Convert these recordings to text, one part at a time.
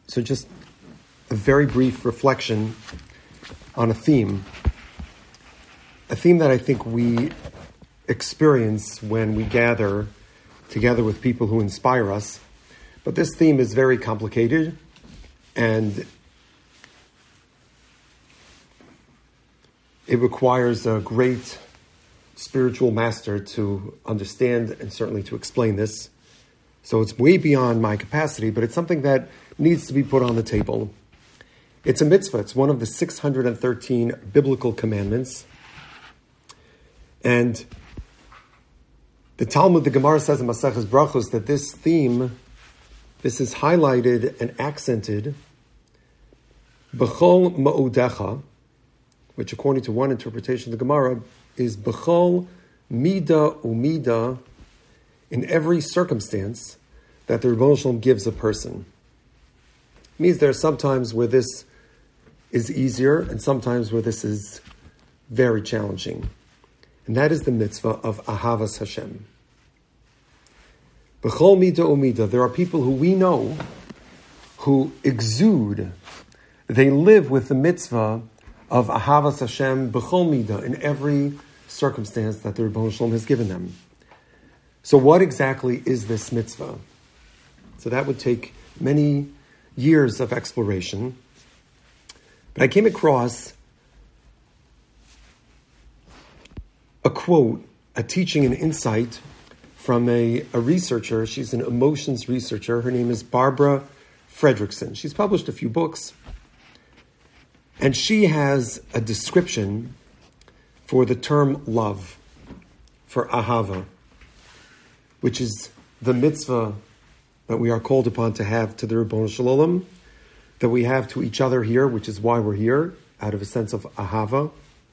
So just a very brief reflection on a theme that I think we experience when we gather together with people who inspire us. But this theme is very complicated, and it requires a great spiritual master to understand and certainly to explain this. So it's way beyond my capacity, but it's something that needs to be put on the table. It's a mitzvah. It's one of the 613 biblical commandments. And the Talmud, the Gemara says in Maseches Brachos that this theme, this is highlighted and accented, B'chol ma'odecha, which according to one interpretation of the Gemara is B'chol mida umida, in every circumstance that the Rebbeinu Shalom gives a person. It means there are some times where this is easier and sometimes where this is very challenging. And that is the mitzvah of Ahavas Hashem. B'chol mida umida, there are people who we know who exude, they live with the mitzvah of Ahavas Hashem B'chol mida, in every circumstance that the Rebbeinu Shalom has given them. So what exactly is this mitzvah? So that would take many years of exploration. But I came across a quote, a teaching, an insight from a researcher. She's an emotions researcher. Her name is Barbara Fredrickson. She's published a few books. And she has a description for the term love, for ahava, which is the mitzvah that we are called upon to have to the Rebbeinu Shalom, that we have to each other here, which is why we're here, out of a sense of ahava.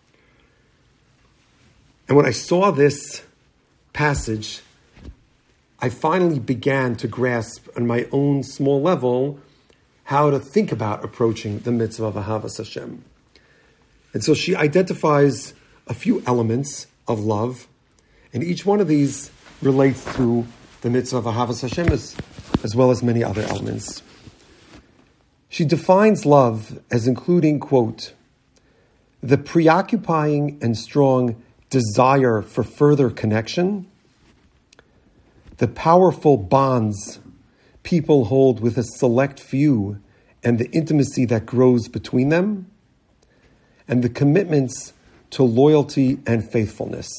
And when I saw this passage, I finally began to grasp on my own small level how to think about approaching the mitzvah of Ahavas Hashem. And so she identifies a few elements of love, and each one of these relates to the mitzvah of Ahavas Hashem as well as many other elements. She defines love as including, quote, the preoccupying and strong desire for further connection, the powerful bonds people hold with a select few and the intimacy that grows between them, and the commitments to loyalty and faithfulness.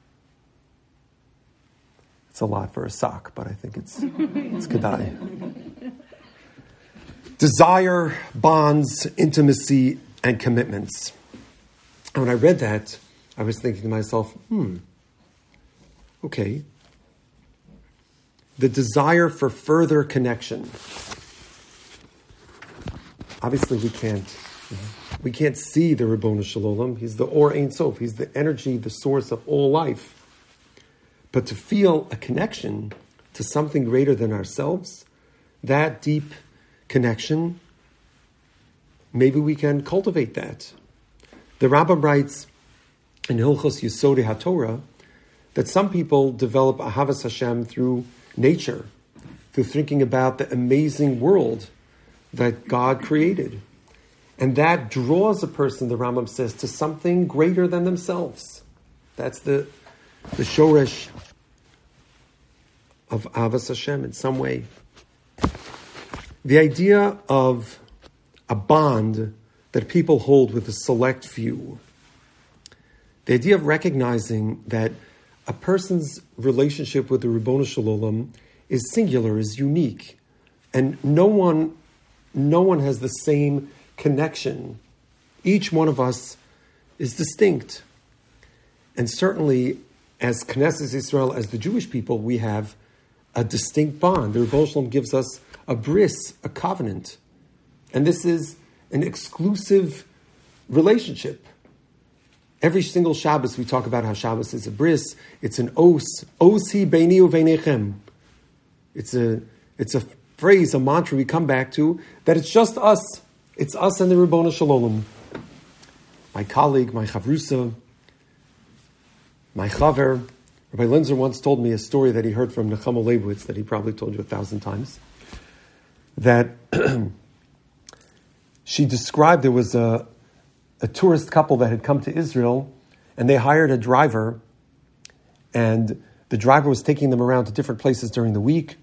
It's a lot for a sock, but I think it's kedai. Desire, bonds, intimacy, and commitments. And when I read that, I was thinking to myself, okay. The desire for further connection. Obviously, we can't see the Ribono Shel Olam. He's the Or Ein Sof. He's the energy, the source of all life. But to feel a connection to something greater than ourselves, that deep connection, maybe we can cultivate that. The Rambam writes in Hilchos Yesodei HaTorah that some people develop Ahavas Hashem through nature, through thinking about the amazing world that God created. And that draws a person, the Rambam says, to something greater than themselves. That's the shoresh of Ahavas Hashem in some way. The idea of a bond that people hold with a select few. The idea of recognizing that a person's relationship with the Ribono Shel Olam is singular, is unique, and no one has the same connection. Each one of us is distinct, and certainly, as Knesset Yisrael, as the Jewish people, we have a distinct bond. The Ribono Shel Olam gives us a bris, a covenant, and this is an exclusive relationship. Every single Shabbos, we talk about how Shabbos is a bris. It's an os. Os hi beini uveinechem. It's a phrase, a mantra we come back to, that it's just us. It's us and the Ribono Shel Olam. My colleague, my chavrusa, my chaver, Rabbi Linzer once told me a story that he heard from Nechama Leibowitz that he probably told you 1,000 times. That she described there was a tourist couple that had come to Israel, and they hired a driver, and the driver was taking them around to different places during the week.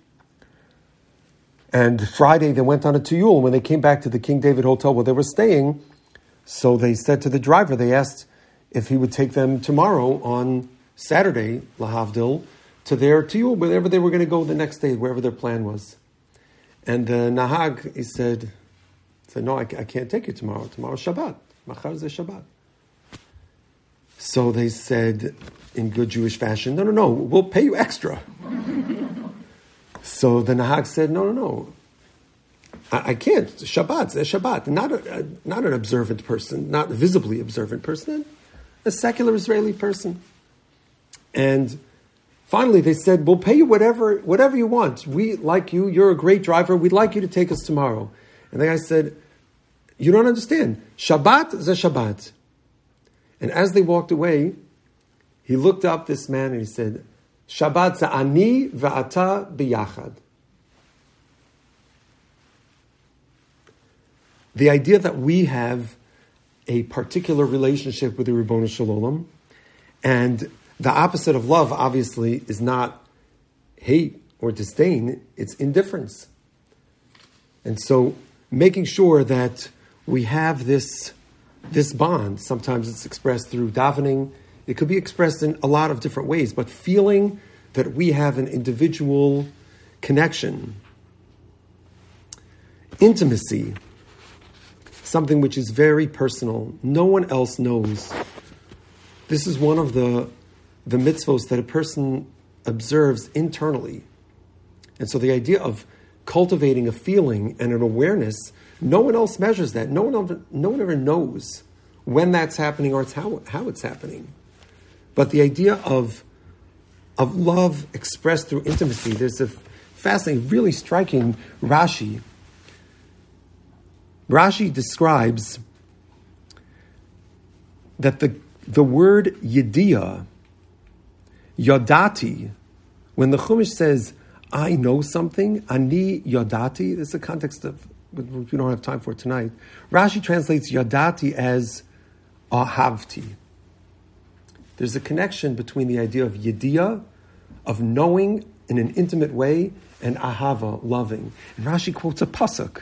And Friday they went on a tiyul, and when they came back to the King David Hotel where they were staying, so they said to the driver, they asked if he would take them tomorrow on Saturday, lahavdil, to their tiyul, wherever they were going to go the next day, wherever their plan was. And the Nahag, he said, no, I can't take you tomorrow. Tomorrow's Shabbat. Machar is Shabbat. So they said, in good Jewish fashion, no, we'll pay you extra. So the Nahag said, no, I can't. Shabbat's a Shabbat. Not an observant person, not a visibly observant person, a secular Israeli person. And finally they said, we'll pay you whatever you want. We like you. You're a great driver. We'd like you to take us tomorrow. And the guy said, you don't understand. Shabbat is a Shabbat. And as they walked away, he looked up this man and he said, Shabbat za'ani va'ata biyachad. The idea that we have a particular relationship with the Ribono Shel Olam, and the opposite of love, obviously, is not hate or disdain, it's indifference. And so making sure that we have this bond, sometimes it's expressed through davening, it could be expressed in a lot of different ways, but feeling that we have an individual connection. Intimacy, something which is very personal. No one else knows. This is one of the mitzvos that a person observes internally. And so the idea of cultivating a feeling and an awareness, no one else measures that. No one ever knows when that's happening or how it's happening. But the idea of love expressed through intimacy, there's a fascinating, really striking Rashi. Rashi describes that the word yediyah, yodati, when the Chumash says, I know something, ani yodati, this is a context of which we don't have time for tonight. Rashi translates yodati as ahavti. There's a connection between the idea of yediyah, of knowing in an intimate way, and ahava, loving. And Rashi quotes a pasuk,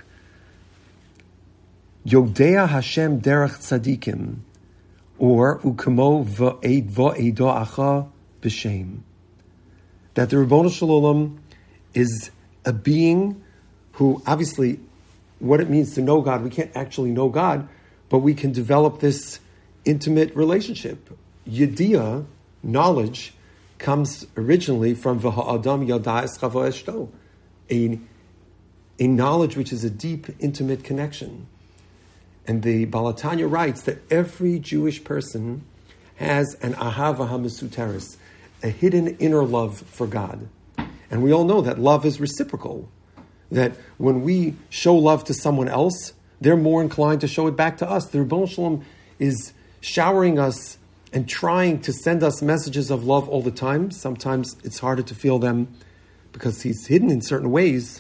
Yodea Hashem derech tzadikim, or ukamo v'edo acha b'shem. That the Ribono Shel Olam is a being who, obviously, what it means to know God, we can't actually know God, but we can develop this intimate relationship. Yediyah, knowledge, comes originally from v'ha'adam yada es chavo eshto, a knowledge which is a deep, intimate connection. And the Balatanya writes that every Jewish person has an ahava ha'mesuteres, a hidden inner love for God. And we all know that love is reciprocal, that when we show love to someone else, they're more inclined to show it back to us. The Ribono Shel Olam is showering us and trying to send us messages of love all the time. Sometimes it's harder to feel them because he's hidden in certain ways.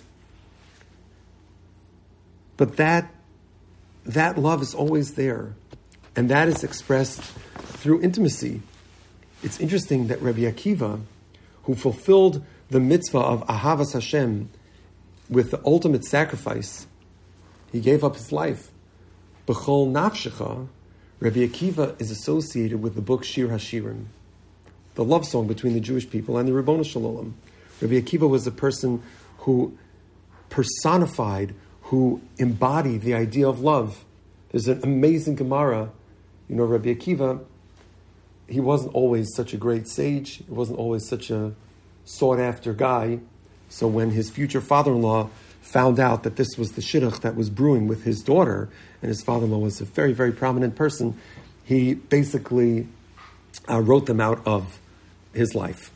But that love is always there. And that is expressed through intimacy. It's interesting that Rabbi Akiva, who fulfilled the mitzvah of Ahavas Hashem with the ultimate sacrifice, he gave up his life. B'chol nafshecha, Rabbi Akiva is associated with the book Shir HaShirim, the love song between the Jewish people and the Ribono Shel Olam. Rabbi Akiva was a person who personified, who embodied the idea of love. There's an amazing Gemara. You know, Rabbi Akiva, he wasn't always such a great sage. He wasn't always such a sought-after guy. So when his future father-in-law found out that this was the shidduch that was brewing with his daughter, and his father-in-law was a very, very prominent person, he basically wrote them out of his life.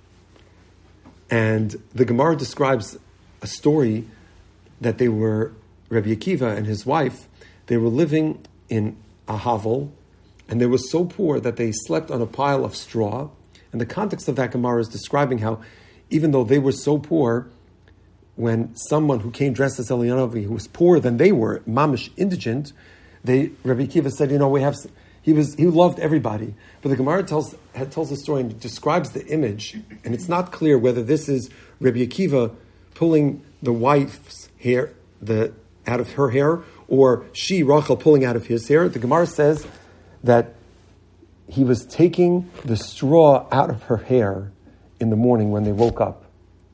And the Gemara describes a story that they were, Rabbi Akiva and his wife, they were living in a hovel, and they were so poor that they slept on a pile of straw. And the context of that Gemara is describing how, even though they were so poor, when someone who came dressed as Eliyahu, who was poorer than they were, mamish indigent, Rabbi Akiva said, he loved everybody. But the Gemara tells the story and describes the image, and it's not clear whether this is Rabbi Akiva pulling the wife's hair out of her hair, or she, Rachel, pulling out of his hair. The Gemara says that he was taking the straw out of her hair in the morning when they woke up.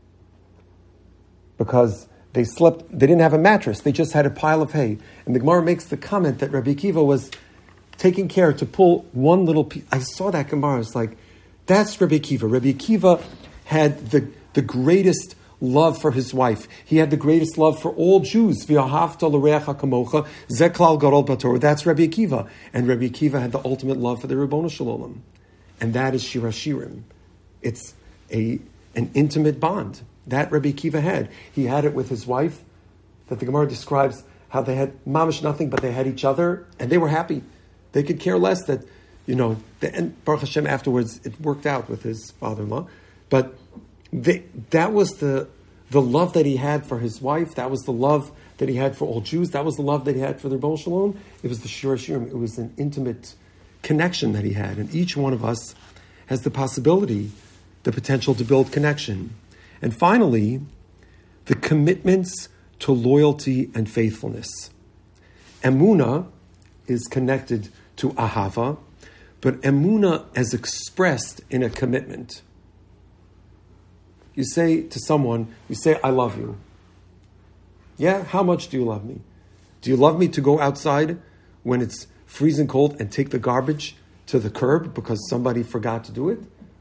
Because they didn't have a mattress, they just had a pile of hay. And the Gemara makes the comment that Rabbi Akiva was taking care to pull one little piece. I saw that Gemara, it's like, that's Rabbi Akiva. Rabbi Akiva had the greatest love for his wife. He had the greatest love for all Jews. V'ahavta l'reacha kamocha, ze klal gadol b'Torah. That's Rabbi Akiva. And Rabbi Akiva had the ultimate love for the Ribbono Shel Olam. And that is Shir HaShirim. It's an intimate bond that Rabbi Akiva had. He had it with his wife, that the Gemara describes how they had mamish nothing, but they had each other, and they were happy. They could care less that, and Baruch Hashem afterwards, it worked out with his father-in-law. But that was the love that he had for his wife. That was the love that he had for all Jews. That was the love that he had for the Ribbono Shel Olam. It was the Shir HaShirim. It was an intimate connection that he had. And each one of us has the possibility, the potential to build connection. And finally, the commitments to loyalty and faithfulness. Emunah is connected to ahava, but emunah as expressed in a commitment. You say to someone, I love you. Yeah, how much do you love me? Do you love me to go outside when it's freezing cold and take the garbage to the curb because somebody forgot to do it?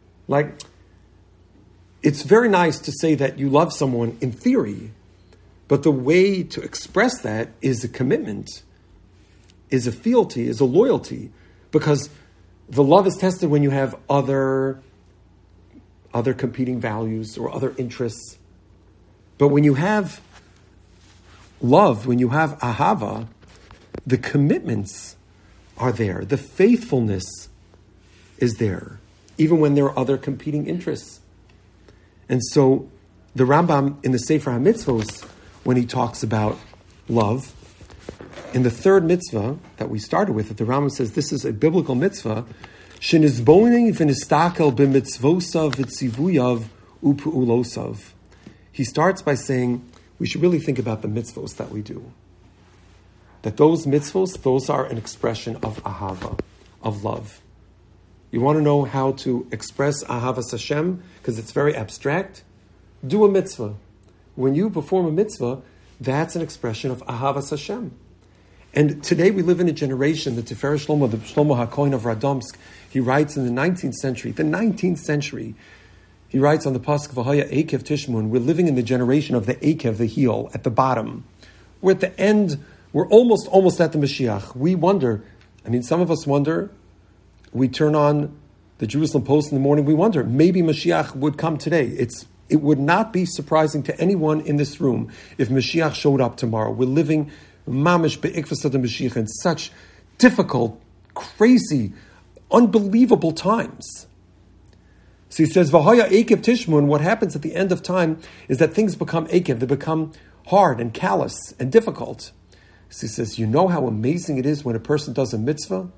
It's very nice to say that you love someone in theory, but the way to express that is a commitment, is a fealty, is a loyalty, because the love is tested when you have other competing values or other interests. But when you have love, when you have ahava, the commitments are there. The faithfulness is there, even when there are other competing interests. And so the Rambam in the Sefer HaMitzvos, when he talks about love, in the third mitzvah that we started with, the Rambam says this is a biblical mitzvah, Shenizboning v'nistakel b'mitzvosav v'tzivuyav u'pu'ulosav. He starts by saying we should really think about the mitzvos that we do. That those mitzvos, those are an expression of ahava, of love. You want to know how to express ahavas Hashem, because it's very abstract? Do a mitzvah. When you perform a mitzvah, that's an expression of ahavas Hashem. And today we live in a generation, the Tiferet Shlomo, the Shlomo HaKohen of Radomsk, he writes in the 19th century, he writes on the Pasuk V'haya Ekev Tishmun, we're living in the generation of the Ekev, the heel, at the bottom. We're at the end, we're almost at the Mashiach. We wonder, some of us wonder, we turn on the Jerusalem Post in the morning, we wonder, maybe Mashiach would come today. It would not be surprising to anyone in this room if Mashiach showed up tomorrow. We're living mamish be'ikvasad Mashiach in such difficult, crazy, unbelievable times. So he says, V'haya Ekev Tishmun, what happens at the end of time is that things become Ekev, they become hard and callous and difficult. So he says, you know how amazing it is when a person does a mitzvah?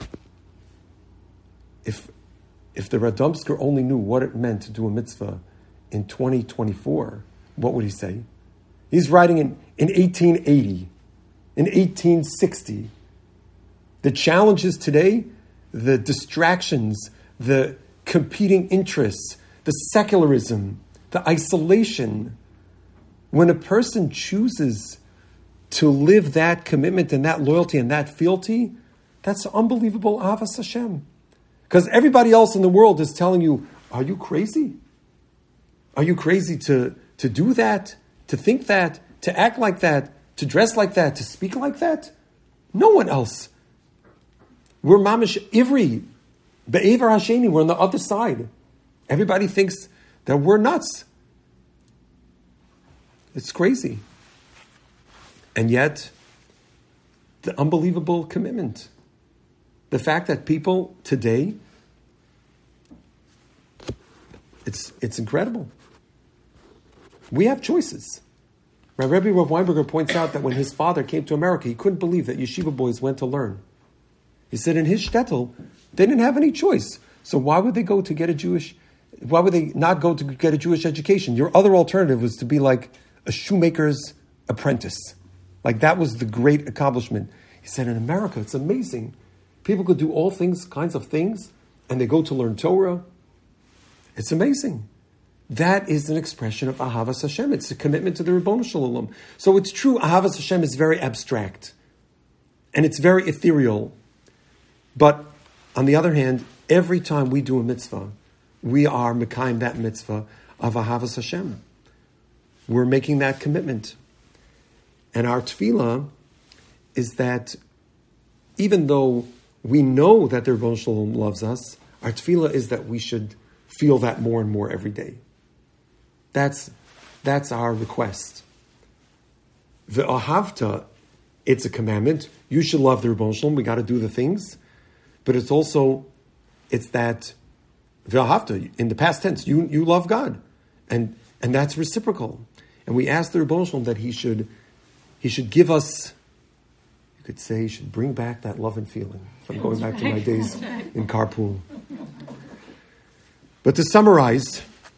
If the Radomsker only knew what it meant to do a mitzvah in 2024, what would he say? He's writing in 1880, in 1860. The challenges today, the distractions, the competing interests, the secularism, the isolation. When a person chooses to live that commitment and that loyalty and that fealty, that's unbelievable Ahavas Hashem. Because everybody else in the world is telling you, are you crazy? Are you crazy to do that, to think that, to act like that, to dress like that, to speak like that? No one else. We're mamish ivri, be'ever hasheni, we're on the other side. Everybody thinks that we're nuts. It's crazy. And yet, the unbelievable commitment. The fact that people today, it's incredible. We have choices. Rabbi Rav Weinberger points out that when his father came to America, he couldn't believe that yeshiva boys went to learn. He said in his shtetl, they didn't have any choice. So why would they why would they not go to get a Jewish education? Your other alternative was to be like a shoemaker's apprentice. Like that was the great accomplishment. He said in America, it's amazing. People could do all kinds of things, and they go to learn Torah. It's amazing. That is an expression of Ahavas Hashem. It's a commitment to the Ribono Shel Olam. So it's true, Ahavas Hashem is very abstract. And it's very ethereal. But on the other hand, every time we do a mitzvah, we are mekayim that mitzvah of Ahavas Hashem. We're making that commitment. And our tefillah is that even though we know that the Ribono Shel Olam loves us, our tefillah is that we should feel that more and more every day. That's our request. The ahavta, it's a commandment. You should love the Ribono Shel Olam. We got to do the things. But it's that v'ahavta, in the past tense, you love God. And that's reciprocal. And we ask the Ribono Shel Olam that he should give us, you could say, he should bring back that love and feeling. If I'm going back to my days in carpool. But to summarize,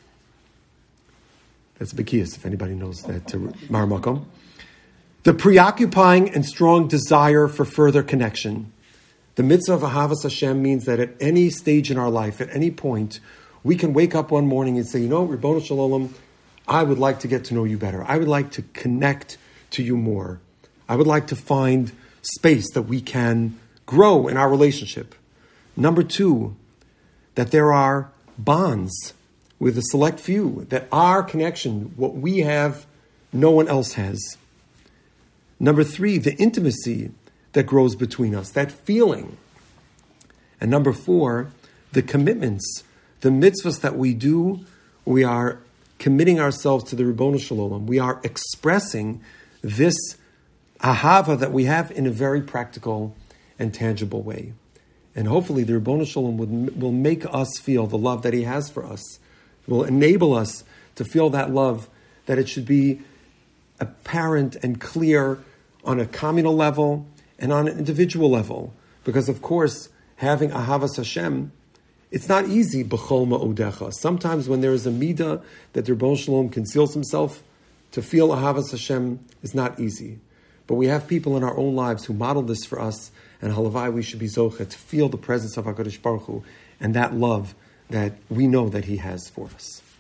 that's Bekias, if anybody knows that, Mar Makom. The preoccupying and strong desire for further connection. The mitzvah of Ahavas Hashem means that at any stage in our life, at any point, we can wake up one morning and say, Ribono Shel Olam, I would like to get to know you better. I would like to connect to you more. I would like to find space that we can grow in our relationship. Number 2, that there are bonds with a select few, that our connection, what we have, no one else has. Number 3, the intimacy that grows between us, that feeling. And number 4, the commitments, the mitzvahs that we do, we are committing ourselves to the Ribono Shel Olam. We are expressing this ahava that we have in a very practical and tangible way. And hopefully the Ribono Shel Olam will make us feel the love that he has for us. It will enable us to feel that love, that it should be apparent and clear on a communal level and on an individual level. Because of course, having Ahavas Hashem, it's not easy, b'chol ma'odecha. Sometimes when there is a midah that the Ribono Shel Olam conceals himself, to feel Ahavas Hashem is not easy. But we have people in our own lives who model this for us, and halavai, we should be zocha to feel the presence of HaKadosh Baruch Hu and that love that we know that he has for us.